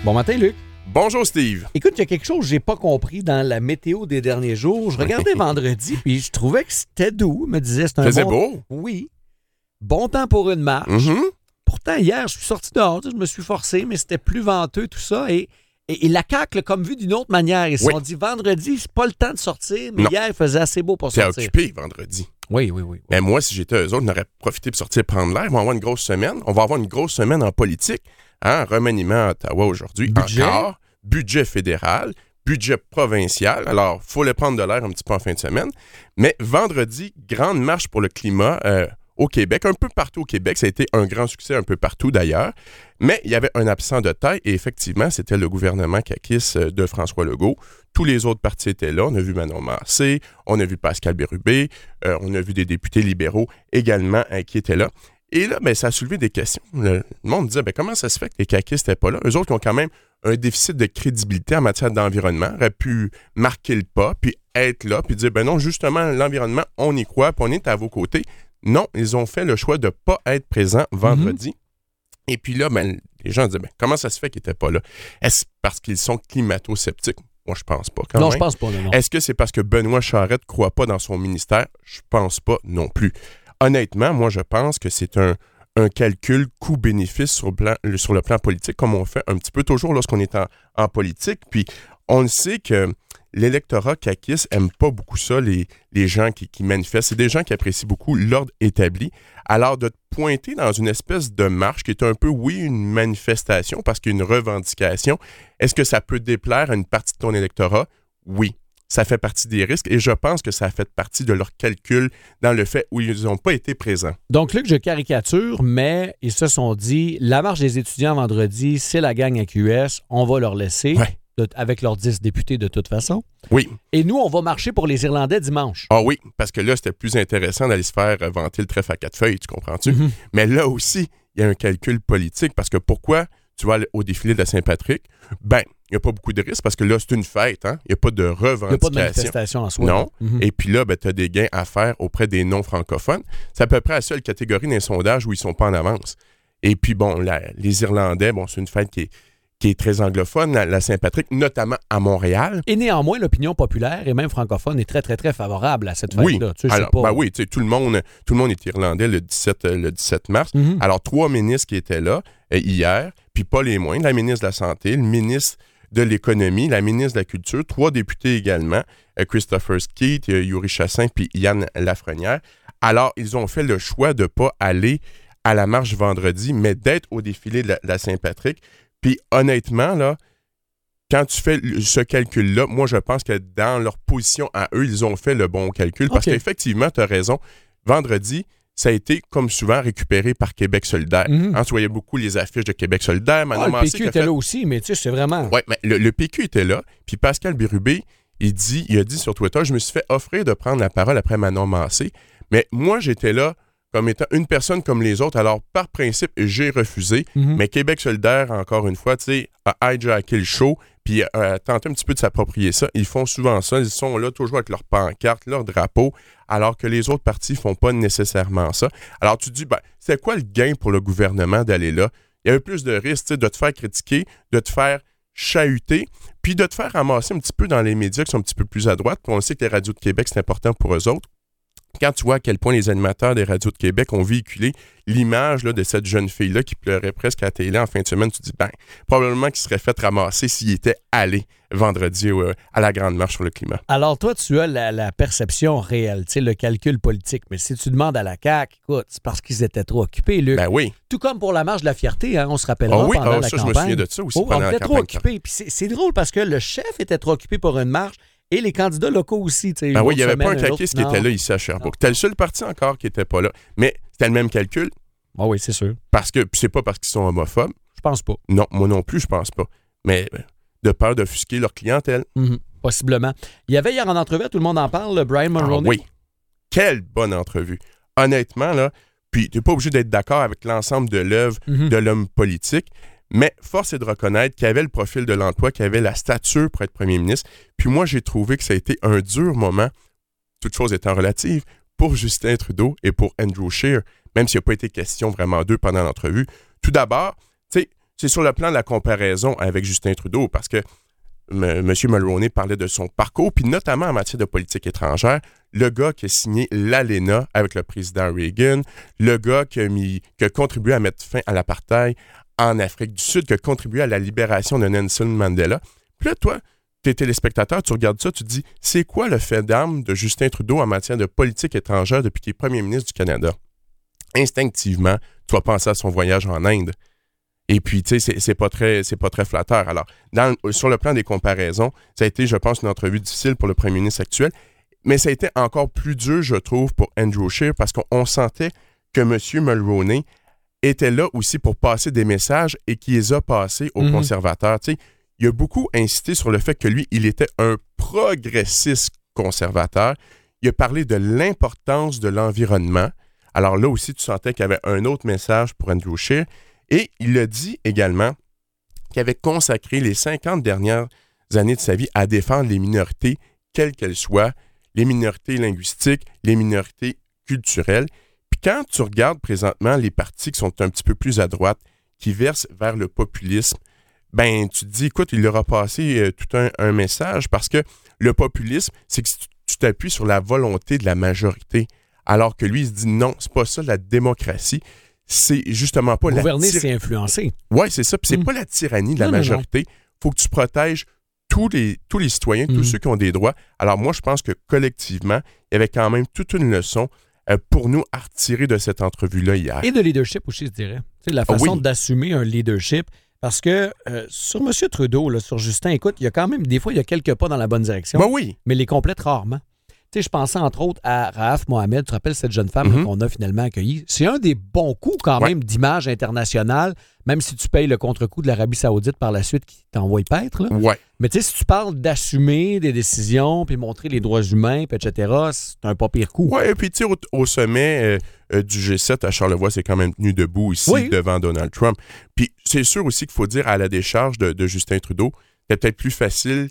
Bon matin, Luc. Bonjour, Steve. Écoute, il y a quelque chose que j'ai pas compris dans la météo des derniers jours. Je regardais vendredi, puis je trouvais que c'était doux. Je me disais, c'est un Faisait bon... beau. Oui. Bon temps pour une marche. Mm-hmm. Pourtant, hier, je suis sorti dehors, je me suis forcé, mais c'était plus venteux, tout ça. Et la CAQ l'a comme vu d'une autre manière. Ils se sont dit, vendredi, c'est pas le temps de sortir, mais hier, il faisait assez beau pour T'es sortir. occupé vendredi. Oui. Mais moi, si j'étais eux autres, on aurait profité pour sortir prendre l'air. On va avoir une grosse semaine. On va avoir une grosse semaine en politique. Remaniement à Ottawa aujourd'hui. Budget. Encore. Budget fédéral. Budget provincial. Alors, il faut le prendre de l'air un petit peu en fin de semaine. Mais vendredi, grande marche pour le climat au Québec. Un peu partout au Québec. Ça a été un grand succès un peu partout d'ailleurs. Mais il y avait un absent de taille et effectivement, c'était le gouvernement caquiste de François Legault. Tous les autres partis étaient là. On a vu Manon Massé, on a vu Pascal Bérubé, on a vu des députés libéraux également qui étaient là. Et là, ça a soulevé des questions. Le monde disait, comment ça se fait que les caquistes n'étaient pas là? Eux autres qui ont quand même un déficit de crédibilité en matière d'environnement, auraient pu marquer le pas, puis être là, puis dire, non, justement, l'environnement, on y croit, puis on est à vos côtés. Non, ils ont fait le choix de ne pas être présents vendredi. Mm-hmm. Et puis là, les gens disaient, comment ça se fait qu'ils n'étaient pas là? Est-ce parce qu'ils sont climato-sceptiques? Moi, je pense pas. Non, je pense pas. Non. Est-ce que c'est parce que Benoît Charette ne croit pas dans son ministère? Je pense pas non plus. Honnêtement, moi, je pense que c'est un calcul coût-bénéfice sur le plan politique, comme on fait un petit peu toujours lorsqu'on est en politique. Puis, on le sait que l'électorat caquiste n'aime pas beaucoup ça, les gens qui manifestent. C'est des gens qui apprécient beaucoup l'ordre établi. Alors, de te pointer dans une espèce de marche qui est un peu, oui, une manifestation parce qu'il y a une revendication, est-ce que ça peut déplaire à une partie de ton électorat? Oui. Ça fait partie des risques et je pense que ça a fait partie de leur calcul dans le fait où ils n'ont pas été présents. Donc, Luc, je caricature, mais ils se sont dit, la marche des étudiants vendredi, c'est la gang à QS, on va leur laisser. Ouais. Avec leurs 10 députés de toute façon. Oui. Et nous, on va marcher pour les Irlandais dimanche. Ah oui, parce que là, c'était plus intéressant d'aller se faire vanter le trèfle à 4 feuilles, tu comprends-tu? Mm-hmm. Mais là aussi, il y a un calcul politique, parce que pourquoi tu vas aller au défilé de la Saint-Patrick? Il n'y a pas beaucoup de risques, parce que là, c'est une fête, hein? Il n'y a pas de revendication. Il n'y a pas de manifestation en soi. Non. Mm-hmm. Et puis là, tu as des gains à faire auprès des non-francophones. C'est à peu près la seule catégorie d'un sondage où ils ne sont pas en avance. Et puis les Irlandais, c'est une fête qui est très anglophone, la Saint-Patrick, notamment à Montréal. Et néanmoins, l'opinion populaire et même francophone est très, très, très favorable à cette fête-là. Oui, tout le monde est irlandais le 17 mars. Mm-hmm. Alors, 3 ministres qui étaient là hier, puis pas les moindres, la ministre de la Santé, le ministre de l'Économie, la ministre de la Culture, 3 députés également, Christopher Skeet, Yuri Chassin, puis Yann Lafrenière. Alors, ils ont fait le choix de ne pas aller à la marche vendredi, mais d'être au défilé de la Saint-Patrick. Puis honnêtement, là, quand tu fais ce calcul-là, moi, je pense que dans leur position à eux, ils ont fait le bon calcul. Parce qu'effectivement, tu as raison, vendredi, ça a été, comme souvent, récupéré par Québec solidaire. Mm-hmm. Tu voyais beaucoup les affiches de Québec solidaire. Le PQ était là aussi, mais tu sais, c'est vraiment... Oui, mais le PQ était là. Puis Pascal Bérubé, il a dit sur Twitter, je me suis fait offrir de prendre la parole après Manon Massé. Mais moi, j'étais là comme étant une personne comme les autres. Alors, par principe, j'ai refusé. Mm-hmm. Mais Québec solidaire, encore une fois, tu sais, a hijacké le show, puis a tenté un petit peu de s'approprier ça. Ils font souvent ça. Ils sont là toujours avec leur pancarte, leur drapeau, alors que les autres partis font pas nécessairement ça. Alors, tu te dis, c'est quoi le gain pour le gouvernement d'aller là? Il y avait plus de risques, tu sais, de te faire critiquer, de te faire chahuter, puis de te faire ramasser un petit peu dans les médias qui sont un petit peu plus à droite. Puis on sait que les radios de Québec, c'est important pour eux autres. Quand tu vois à quel point les animateurs des radios de Québec ont véhiculé l'image là, de cette jeune fille-là qui pleurait presque à la télé en fin de semaine, tu te dis, probablement qu'il serait fait ramasser s'il était allé vendredi à la Grande Marche sur le climat. Alors toi, tu as la perception réelle, tu sais, le calcul politique. Mais si tu demandes à la CAQ, écoute, c'est parce qu'ils étaient trop occupés, Luc. Oui. Tout comme pour la Marche de la Fierté, hein, on se rappellera pendant la campagne. Je me souviens de ça aussi pendant la campagne. On était trop occupés. Puis c'est drôle parce que le chef était trop occupé pour une marche. Et les candidats locaux aussi. Il n'y avait pas un caquiste qui était là ici à Sherbrooke. C'était le seul parti encore qui n'était pas là. Mais c'était le même calcul. Ah oui, c'est sûr. Parce que c'est pas parce qu'ils sont homophobes. Je pense pas. Non, moi non plus, je pense pas. Mais de peur d'offusquer leur clientèle. Mm-hmm. Possiblement. Il y avait hier en entrevue, tout le monde en parle, Brian Mulroney. Oui. Quelle bonne entrevue. Honnêtement, là, puis tu n'es pas obligé d'être d'accord avec l'ensemble de l'œuvre de l'homme politique. Mais force est de reconnaître qu'il avait le profil de l'emploi, qu'il avait la stature pour être premier ministre. Puis moi, j'ai trouvé que ça a été un dur moment, toutes choses étant relatives, pour Justin Trudeau et pour Andrew Scheer, même s'il n'a pas été question vraiment d'eux pendant l'entrevue. Tout d'abord, tu sais, c'est sur le plan de la comparaison avec Justin Trudeau, parce que M. Mulroney parlait de son parcours, puis notamment en matière de politique étrangère, le gars qui a signé l'ALENA avec le président Reagan, le gars qui a contribué à mettre fin à l'apartheid en Afrique du Sud, qui a contribué à la libération de Nelson Mandela. Puis là, toi, t'es téléspectateur, tu regardes ça, tu te dis, c'est quoi le fait d'armes de Justin Trudeau en matière de politique étrangère depuis qu'il est premier ministre du Canada? Instinctivement, tu vas penser à son voyage en Inde. Et puis, tu sais, c'est pas très flatteur. Alors, sur le plan des comparaisons, ça a été, je pense, une entrevue difficile pour le premier ministre actuel, mais ça a été encore plus dur, je trouve, pour Andrew Scheer, parce qu'on sentait que M. Mulroney était là aussi pour passer des messages et qu'il les a passés aux conservateurs. Tu sais, il a beaucoup insisté sur le fait que lui, il était un progressiste conservateur. Il a parlé de l'importance de l'environnement. Alors là aussi, tu sentais qu'il y avait un autre message pour Andrew Scheer. Et il a dit également qu'il avait consacré les 50 dernières années de sa vie à défendre les minorités, quelles qu'elles soient, les minorités linguistiques, les minorités culturelles. Puis quand tu regardes présentement les partis qui sont un petit peu plus à droite, qui versent vers le populisme, ben tu te dis, écoute, il leur a passé tout un message, parce que le populisme, c'est que tu t'appuies sur la volonté de la majorité, alors que lui, il se dit non, c'est pas ça la démocratie. C'est justement pas gouverner, c'est influencer. Oui, c'est ça. Puis c'est pas la tyrannie de la majorité. Il faut que tu protèges tous les citoyens, tous ceux qui ont des droits. Alors moi, je pense que collectivement, il y avait quand même toute une leçon pour nous à retirer de cette entrevue-là hier. Et de leadership aussi, je dirais. Tu sais, la façon d'assumer un leadership. Parce que sur M. Trudeau, là, sur Justin, écoute, il y a quand même, des fois, il y a quelques pas dans la bonne direction. Ben oui. Mais les complète rarement. Tu sais, je pensais entre autres à Rahaf Mohamed, tu te rappelles cette jeune femme qu'on a finalement accueillie. C'est un des bons coups quand même d'image internationale, même si tu payes le contre-coup de l'Arabie Saoudite par la suite qui t'envoie paître. Là. Ouais. Mais tu sais, si tu parles d'assumer des décisions, puis montrer les droits humains, puis etc., c'est un pas pire coup. Oui, et puis tu sais, au sommet du G7 à Charlevoix, c'est quand même tenu debout ici devant Donald Trump. Puis c'est sûr aussi qu'il faut dire à la décharge de Justin Trudeau, c'est peut-être plus facile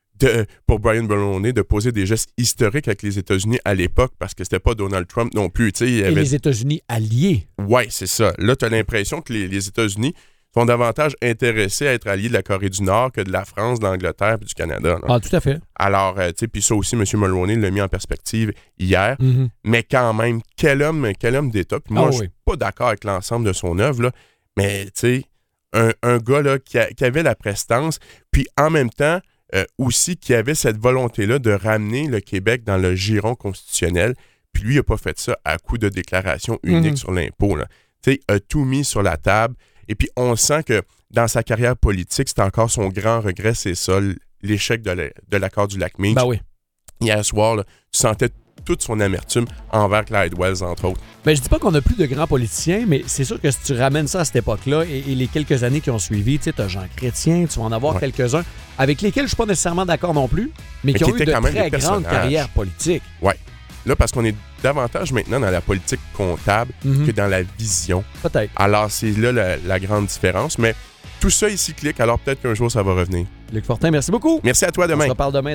pour Brian Mulroney de poser des gestes historiques avec les États-Unis à l'époque, parce que c'était pas Donald Trump non plus. Et les États-Unis alliés. Oui, c'est ça. Là, tu as l'impression que les États-Unis sont davantage intéressés à être alliés de la Corée du Nord que de la France, de l'Angleterre et du Canada. Là. Ah, tout à fait. Alors, tu sais, puis ça aussi, M. Mulroney l'a mis en perspective hier. Mais quand même, quel homme d'État. Puis moi, je suis pas d'accord avec l'ensemble de son œuvre, là, mais tu sais, un gars là, qui avait la prestance, puis en même temps, aussi qui avait cette volonté-là de ramener le Québec dans le giron constitutionnel. Puis lui, il n'a pas fait ça à coup de déclaration unique sur l'impôt. Tu sais, a tout mis sur la table. Et puis, on sent que dans sa carrière politique, c'est encore son grand regret, c'est ça, l'échec de l'accord du Lac-Meach. Ben oui. Hier soir, là, tu sentais toute son amertume envers Clyde Wells, entre autres. Ben, je dis pas qu'on n'a plus de grands politiciens, mais c'est sûr que si tu ramènes ça à cette époque-là et les quelques années qui ont suivi, tu sais, t'as Jean Chrétien, tu vas en avoir quelques-uns avec lesquels je suis pas nécessairement d'accord non plus, mais qui ont eu de très grandes carrières politiques. Oui. Là, parce qu'on est davantage maintenant dans la politique comptable que dans la vision. Peut-être. Alors, c'est là la grande différence, mais tout ça est cyclique, alors peut-être qu'un jour, ça va revenir. Luc Fortin, merci beaucoup. Merci à toi, demain. On se reparle demain.